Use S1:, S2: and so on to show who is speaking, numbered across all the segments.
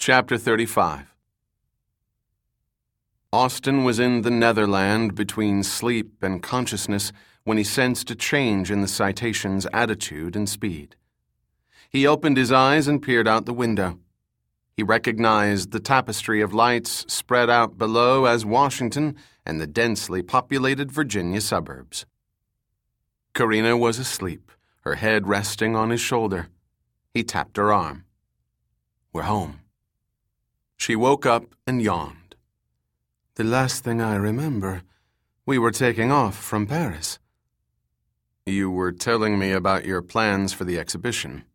S1: Chapter 35. Austin was in the Netherland between sleep and consciousness when he sensed a change in the citation's attitude and speed. He opened his eyes and peered out the window. He recognized the tapestry of lights spread out below as Washington and the densely populated Virginia suburbs. Karina was asleep, her head resting on his shoulder. He tapped her arm. "We're home." She woke up and yawned. "The last thing I remember, we were taking off from Paris." "You were telling me about your plans for the exhibition."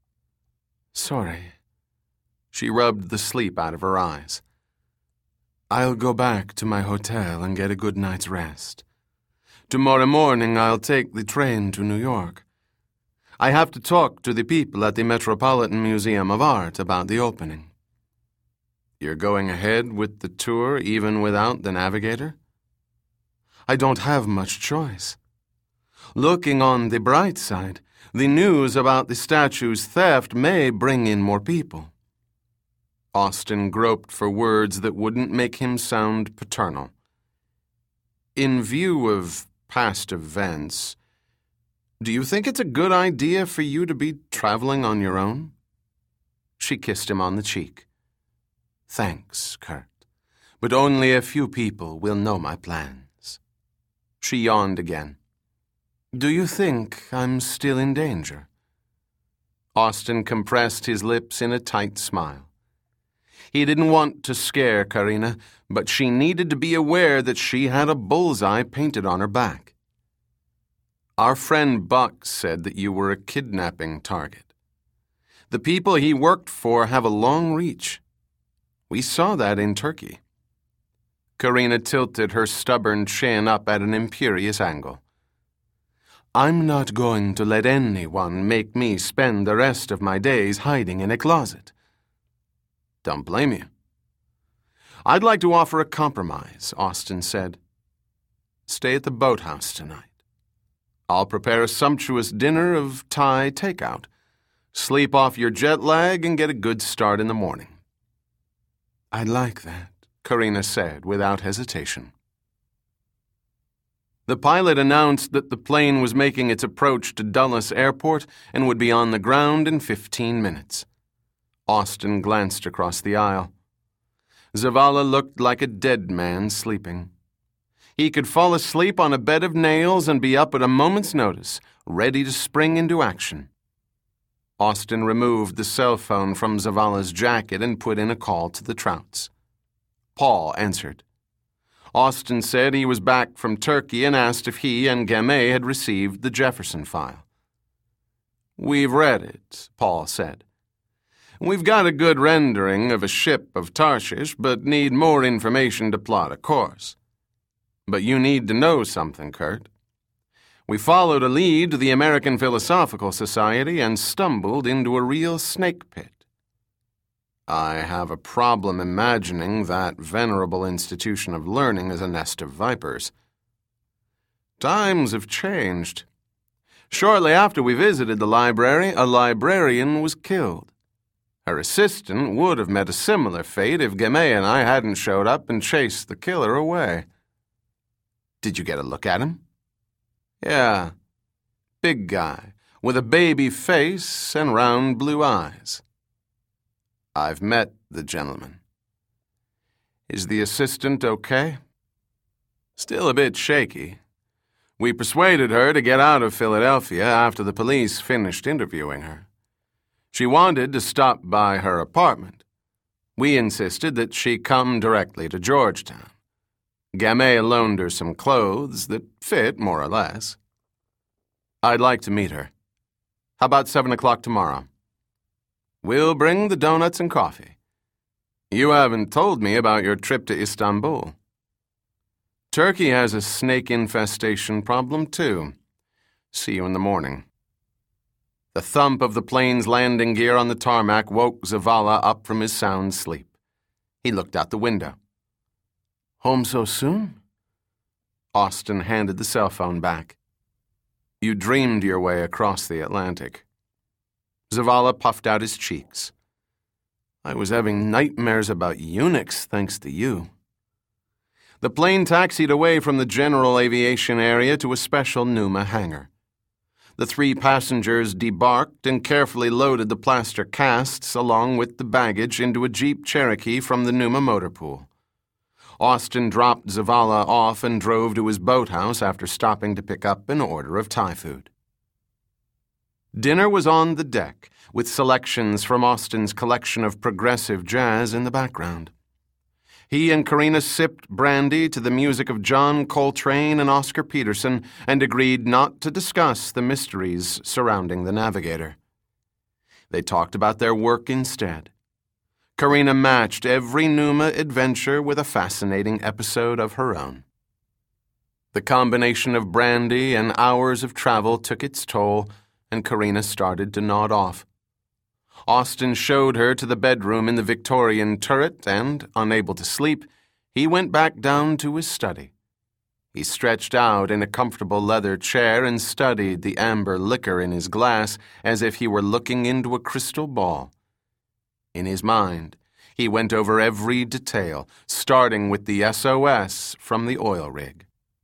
S1: "Sorry." She rubbed the sleep out of her eyes. "I'll go back to my hotel and get a good night's rest. Tomorrow morning I'll take the train to New York. I have to talk to the people at the Metropolitan Museum of Art about the opening." "You're going ahead with the tour even without the navigator?" "I don't have much choice. Looking on the bright side, the news about the statue's theft may bring in more people." Austin groped for words that wouldn't make him sound paternal. "In view of past events, do you think it's a good idea for you to be traveling on your own?" She kissed him on the cheek. "Thanks, Kurt, but only a few people will know my plans." She yawned again. "Do you think I'm still in danger?" Austin compressed his lips in a tight smile. He didn't want to scare Karina, but she needed to be aware that she had a bullseye painted on her back. "Our friend Buck said that you were a kidnapping target. The people he worked for have a long reach. We saw that in Turkey." Karina tilted her stubborn chin up at an imperious angle. "I'm not going to let anyone make me spend the rest of my days hiding in a closet." "Don't blame you." "I'd like to offer a compromise," Austin said. "Stay at the boathouse tonight. I'll prepare a sumptuous dinner of Thai takeout. Sleep off your jet lag and get a good start in the morning." "I'd like that," Karina said without hesitation. The pilot announced that the plane was making its approach to Dulles Airport and would be on the ground in 15 minutes. Austin glanced across the aisle. Zavala looked like a dead man sleeping. He could fall asleep on a bed of nails and be up at a moment's notice, ready to spring into action. Austin removed the cell phone from Zavala's jacket and put in a call to the Trouts. Paul answered. Austin said he was back from Turkey and asked if he and Gamay had received the Jefferson file. "We've read it," Paul said. "We've got a good rendering of a ship of Tarshish, but need more information to plot a course. But you need to know something, Kurt. We followed a lead to the American Philosophical Society and stumbled into a real snake pit. I have a problem imagining that venerable institution of learning as a nest of vipers. Times have changed. Shortly after we visited the library, a librarian was killed. Her assistant would have met a similar fate if Gamay and I hadn't showed up and chased the killer away." "Did you get a look at him?" "Yeah. Big guy, with a baby face and round blue eyes." "I've met the gentleman." "Is the assistant okay?" "Still a bit shaky. We persuaded her to get out of Philadelphia after the police finished interviewing her. She wanted to stop by her apartment. We insisted that she come directly to Georgetown. Gamay loaned her some clothes that fit more or less. I'd like to meet her. How about 7 o'clock tomorrow? We'll bring the donuts and coffee. You haven't told me about your trip to Istanbul. Turkey has a snake infestation problem, too. See you in the morning." The thump of the plane's landing gear on the tarmac woke Zavala up from his sound sleep. He looked out the window. "Home so soon?" Austin handed the cell phone back. "You dreamed your way across the Atlantic." Zavala puffed out his cheeks. I was having nightmares about eunuchs thanks to you. The plane taxied away from the general aviation area to a special Pneuma hangar. The 3 passengers debarked and carefully loaded the plaster casts along with the baggage into a Jeep Cherokee from the Pneuma motor pool. Austin dropped Zavala off and drove to his boathouse after stopping to pick up an order of Thai food. Dinner was on the deck, with selections from Austin's collection of progressive jazz in the background. He and Karina sipped brandy to the music of John Coltrane and Oscar Peterson and agreed not to discuss the mysteries surrounding the Navigator. They talked about their work instead. Karina matched every Pneuma adventure with a fascinating episode of her own. The combination of brandy and hours of travel took its toll, and Karina started to nod off. Austin showed her to the bedroom in the Victorian turret and, unable to sleep, he went back down to his study. He stretched out in a comfortable leather chair and studied the amber liquor in his glass as if he were looking into a crystal ball. In his mind, he went over every detail, starting with the SOS from the oil rig.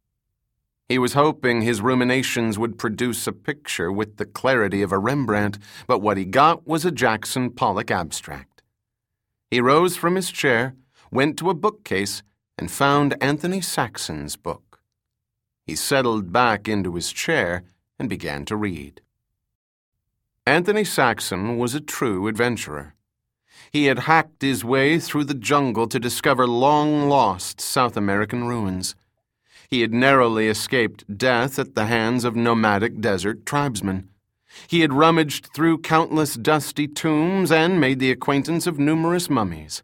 S1: He was hoping his ruminations would produce a picture with the clarity of a Rembrandt, but what he got was a Jackson Pollock abstract. He rose from his chair, went to a bookcase, and found Anthony Saxon's book. He settled back into his chair and began to read. Anthony Saxon was a true adventurer. He had hacked his way through the jungle to discover long-lost South American ruins. He had narrowly escaped death at the hands of nomadic desert tribesmen. He had rummaged through countless dusty tombs and made the acquaintance of numerous mummies.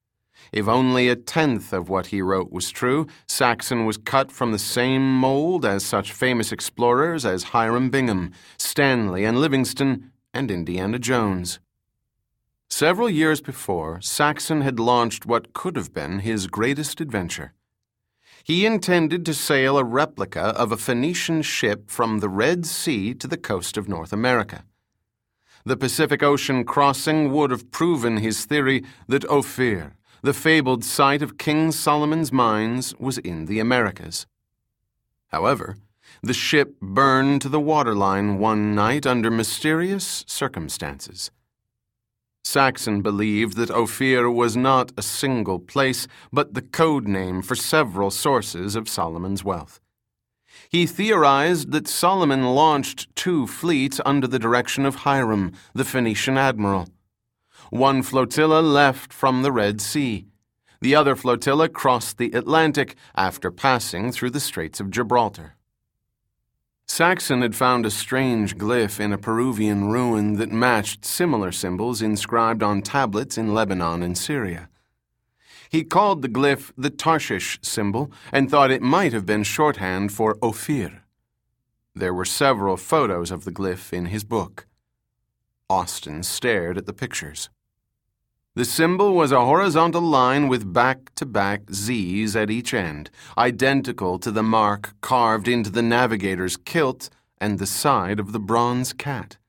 S1: If only 1/10 of what he wrote was true, Saxon was cut from the same mold as such famous explorers as Hiram Bingham, Stanley and Livingstone, and Indiana Jones. Several years before, Saxon had launched what could have been his greatest adventure. He intended to sail a replica of a Phoenician ship from the Red Sea to the coast of North America. The Pacific Ocean crossing would have proven his theory that Ophir, the fabled site of King Solomon's mines, was in the Americas. However, the ship burned to the waterline one night under mysterious circumstances. Saxon believed that Ophir was not a single place, but the code name for several sources of Solomon's wealth. He theorized that Solomon launched 2 fleets under the direction of Hiram, the Phoenician admiral. One flotilla left from the Red Sea. The other flotilla crossed the Atlantic after passing through the Straits of Gibraltar. Saxon had found a strange glyph in a Peruvian ruin that matched similar symbols inscribed on tablets in Lebanon and Syria. He called the glyph the Tarshish symbol and thought it might have been shorthand for Ophir. There were several photos of the glyph in his book. Austin stared at the pictures. The symbol was a horizontal line with back-to-back Z's at each end, identical to the mark carved into the navigator's kilt and the side of the bronze cat.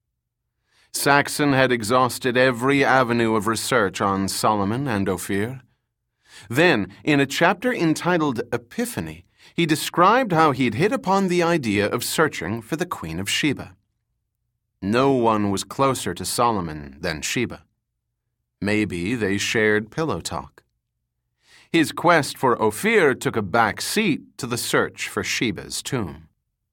S1: Saxon had exhausted every avenue of research on Solomon and Ophir. Then, in a chapter entitled Epiphany, he described how he'd hit upon the idea of searching for the Queen of Sheba. No one was closer to Solomon than Sheba. Maybe they shared pillow talk. His quest for Ophir took a back seat to the search for Sheba's tomb.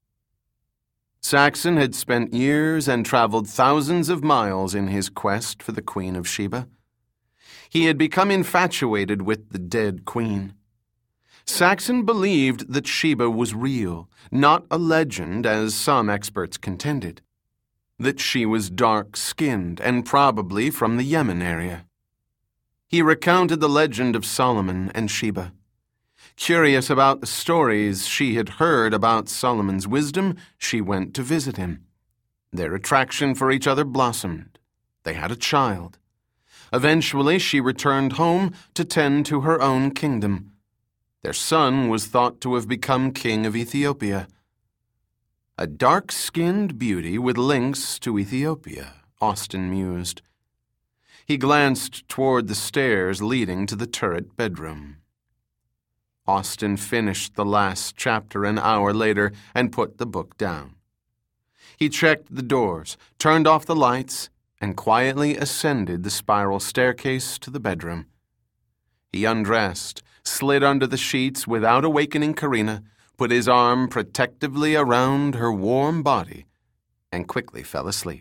S1: Saxon had spent years and traveled thousands of miles in his quest for the Queen of Sheba. He had become infatuated with the dead queen. Saxon believed that Sheba was real, not a legend as some experts contended. That she was dark-skinned and probably from the Yemen area. He recounted the legend of Solomon and Sheba. Curious about the stories she had heard about Solomon's wisdom, she went to visit him. Their attraction for each other blossomed. They had a child. Eventually, she returned home to tend to her own kingdom. Their son was thought to have become king of Ethiopia. A dark-skinned beauty with links to Ethiopia, Austin mused. He glanced toward the stairs leading to the turret bedroom. Austin finished the last chapter an hour later and put the book down. He checked the doors, turned off the lights, and quietly ascended the spiral staircase to the bedroom. He undressed, slid under the sheets without awakening Karina, put his arm protectively around her warm body, and quickly fell asleep.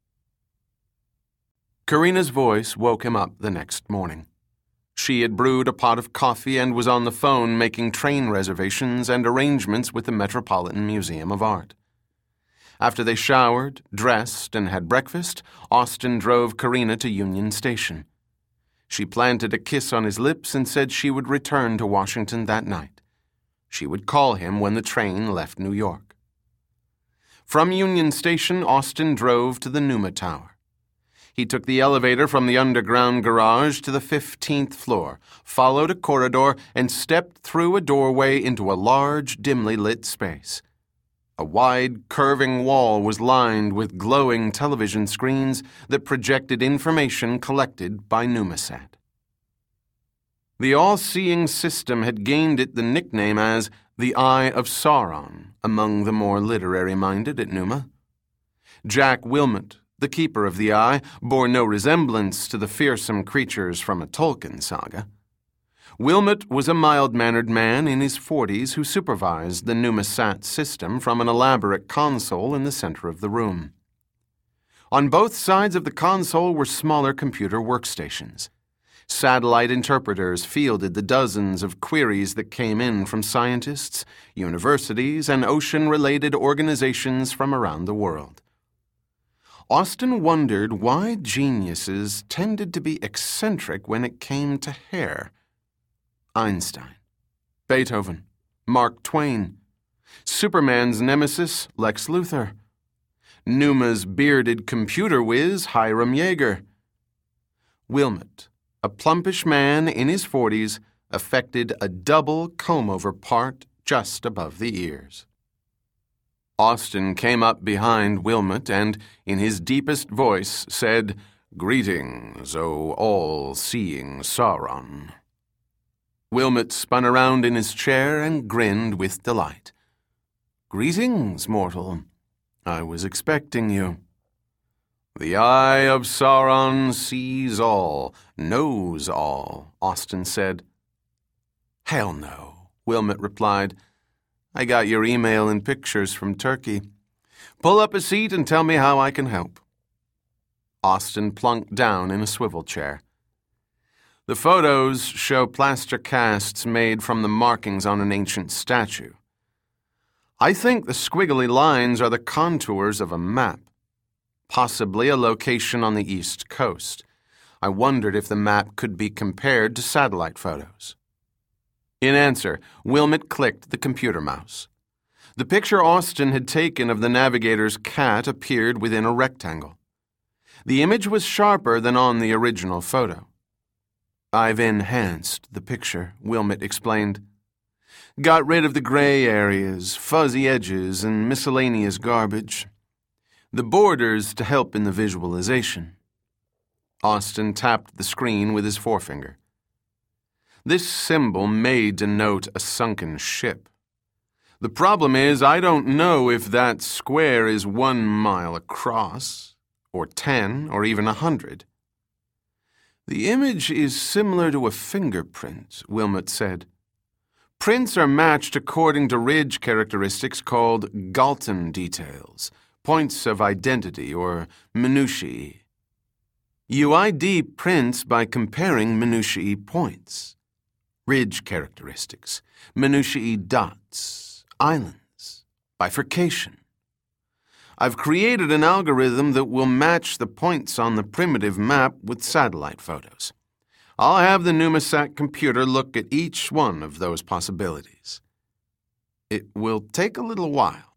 S1: Karina's voice woke him up the next morning. She had brewed a pot of coffee and was on the phone making train reservations and arrangements with the Metropolitan Museum of Art. After they showered, dressed, and had breakfast, Austin drove Karina to Union Station. She planted a kiss on his lips and said she would return to Washington that night. She would call him when the train left New York. From Union Station, Austin drove to the Numa Tower. He took the elevator from the underground garage to the 15th floor, followed a corridor, and stepped through a doorway into a large, dimly lit space. A wide, curving wall was lined with glowing television screens that projected information collected by Numasat. The all-seeing system had gained it the nickname as the Eye of Sauron among the more literary-minded at Numa. Jack Wilmot, the keeper of the eye, bore no resemblance to the fearsome creatures from a Tolkien saga. Wilmot was a mild-mannered man in his 40s who supervised the Numasat system from an elaborate console in the center of the room. On both sides of the console were smaller computer workstations. Satellite interpreters fielded the dozens of queries that came in from scientists, universities, and ocean-related organizations from around the world. Austin wondered why geniuses tended to be eccentric when it came to hair. Einstein, Beethoven, Mark Twain, Superman's nemesis, Lex Luthor, Numa's bearded computer whiz, Hiram Yeager. Wilmot, a plumpish man in his 40s, affected a double comb-over part just above the ears. Austin came up behind Wilmot and, in his deepest voice, said, "Greetings, O all-seeing Sauron." Wilmot spun around in his chair and grinned with delight. "Greetings, mortal. I was expecting you." "The Eye of Sauron sees all, knows all," Austin said. "Hell no," Wilmot replied. "I got your email and pictures from Turkey. Pull up a seat and tell me how I can help." Austin plunked down in a swivel chair. "The photos show plaster casts made from the markings on an ancient statue. I think the squiggly lines are the contours of a map, possibly a location on the East Coast. I wondered if the map could be compared to satellite photos." In answer, Wilmot clicked the computer mouse. The picture Austin had taken of the navigator's cat appeared within a rectangle. The image was sharper than on the original photo. "I've enhanced the picture," Wilmot explained. "Got rid of the gray areas, fuzzy edges, and miscellaneous garbage. The borders to help in the visualization." Austin tapped the screen with his forefinger. "This symbol may denote a sunken ship. The problem is I don't know if that square is 1 mile across, or 10, or even 100. "The image is similar to a fingerprint," Wilmot said. "Prints are matched according to ridge characteristics called Galton details, points of identity, or minutiae. You ID prints by comparing minutiae points, ridge characteristics, minutiae dots, islands, bifurcation. I've created an algorithm that will match the points on the primitive map with satellite photos. I'll have the Numasat computer look at each one of those possibilities. It will take a little while."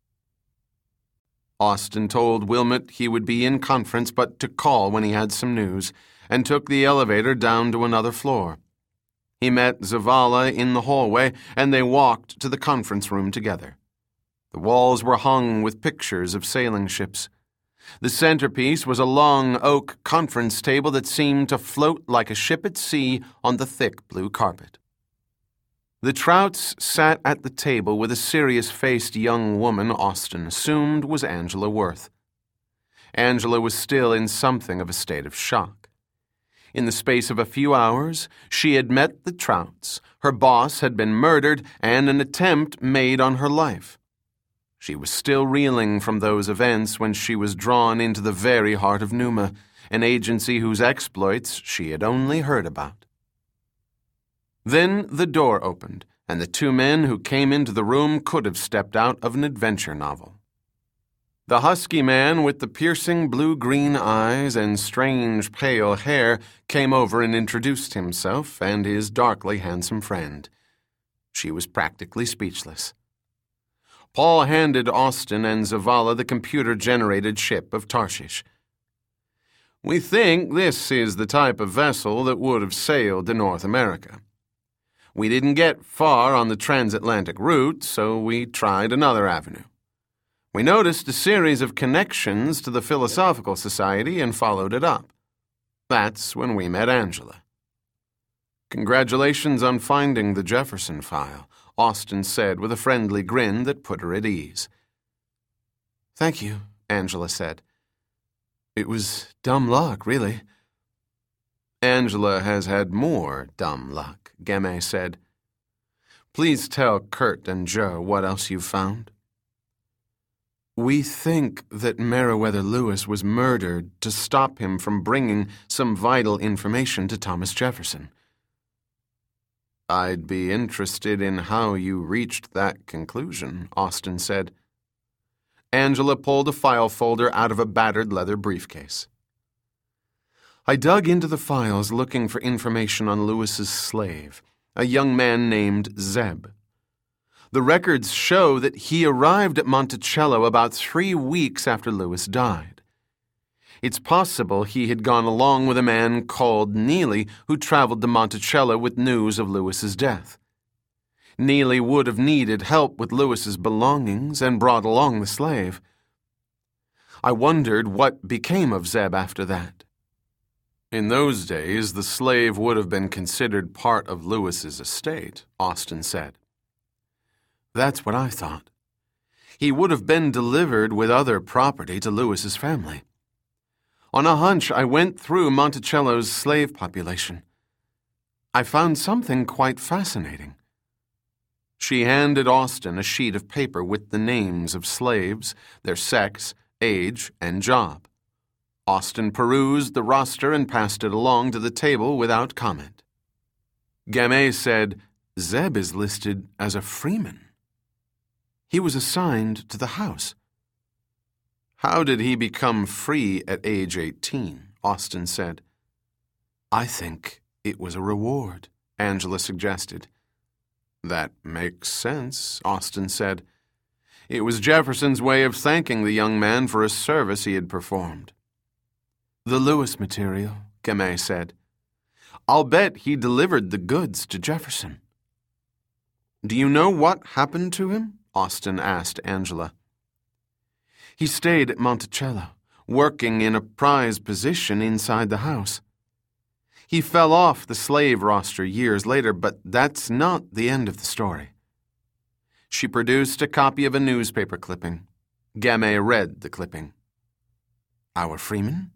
S1: Austin told Wilmot he would be in conference but to call when he had some news, and took the elevator down to another floor. He met Zavala in the hallway, and they walked to the conference room together. The walls were hung with pictures of sailing ships. The centerpiece was a long oak conference table that seemed to float like a ship at sea on the thick blue carpet. The Trouts sat at the table with a serious-faced young woman Austin assumed was Angela Worth. Angela was still in something of a state of shock. In the space of a few hours, she had met the Trouts, her boss had been murdered, and an attempt made on her life. She was still reeling from those events when she was drawn into the very heart of Pneuma, an agency whose exploits she had only heard about. Then the door opened, and the two men who came into the room could have stepped out of an adventure novel. The husky man with the piercing blue-green eyes and strange pale hair came over and introduced himself and his darkly handsome friend. She was practically speechless. Paul handed Austin and Zavala the computer-generated ship of Tarshish. "We think this is the type of vessel that would have sailed to North America. We didn't get far on the transatlantic route, so we tried another avenue. We noticed a series of connections to the Philosophical Society and followed it up. That's when we met Angela." "Congratulations on finding the Jefferson file," Austin said with a friendly grin that put her at ease. "Thank you," Angela said. "It was dumb luck, really." "Angela has had more dumb luck," Gamay said. "Please tell Kurt and Joe what else you've found." "We think that Meriwether Lewis was murdered to stop him from bringing some vital information to Thomas Jefferson." "I'd be interested in how you reached that conclusion," Austin said. Angela pulled a file folder out of a battered leather briefcase. "I dug into the files looking for information on Lewis's slave, a young man named Zeb. The records show that he arrived at Monticello about 3 weeks after Lewis died. It's possible he had gone along with a man called Neely who traveled to Monticello with news of Lewis's death. Neely would have needed help with Lewis's belongings and brought along the slave. I wondered what became of Zeb after that." "In those days, the slave would have been considered part of Lewis's estate," Austin said. "That's what I thought. He would have been delivered with other property to Lewis's family. On a hunch, I went through Monticello's slave population. I found something quite fascinating." She handed Austin a sheet of paper with the names of slaves, their sex, age, and job. Austin perused the roster and passed it along to the table without comment. Gamay said, "Zeb is listed as a freeman. He was assigned to the house." "How did he become free at age 18? Austin said. "I think it was a reward," Angela suggested. "That makes sense," Austin said. "It was Jefferson's way of thanking the young man for a service he had performed." "The Lewis material," Gamay said. "I'll bet he delivered the goods to Jefferson." "Do you know what happened to him?" Austin asked Angela. "He stayed at Monticello, working in a prize position inside the house. He fell off the slave roster years later, but that's not the end of the story." She produced a copy of a newspaper clipping. Gamay read the clipping. "Our freeman?"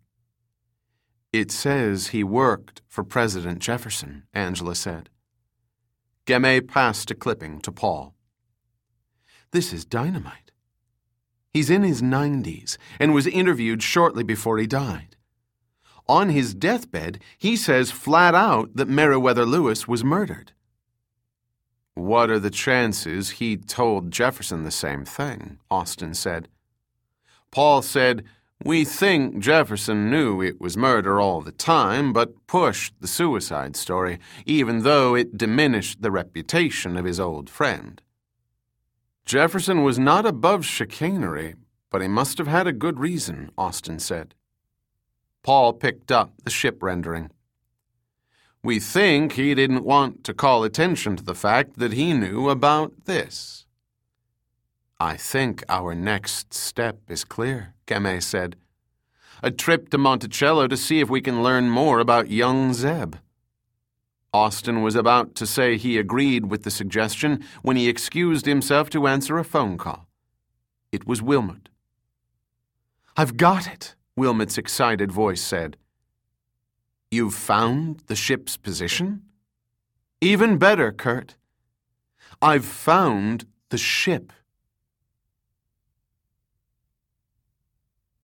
S1: "It says he worked for President Jefferson," Angela said. Gamay passed a clipping to Paul. "This is dynamite. He's in his 90s and was interviewed shortly before he died. On his deathbed, he says flat out that Meriwether Lewis was murdered." "What are the chances he told Jefferson the same thing?" Austin said. Paul said, "We think Jefferson knew it was murder all the time, but pushed the suicide story, even though it diminished the reputation of his old friend." "Jefferson was not above chicanery, but he must have had a good reason," Austin said. Paul picked up the ship rendering. "We think he didn't want to call attention to the fact that he knew about this." "I think our next step is clear," Gamay said. A trip to Monticello to see if we can learn more about young Zeb. Austin was about to say he agreed with the suggestion when he excused himself to answer a phone call. It was Wilmot. "I've got it," Wilmot's excited voice said. "You've found the ship's position?" "Even better, Kurt. I've found the ship."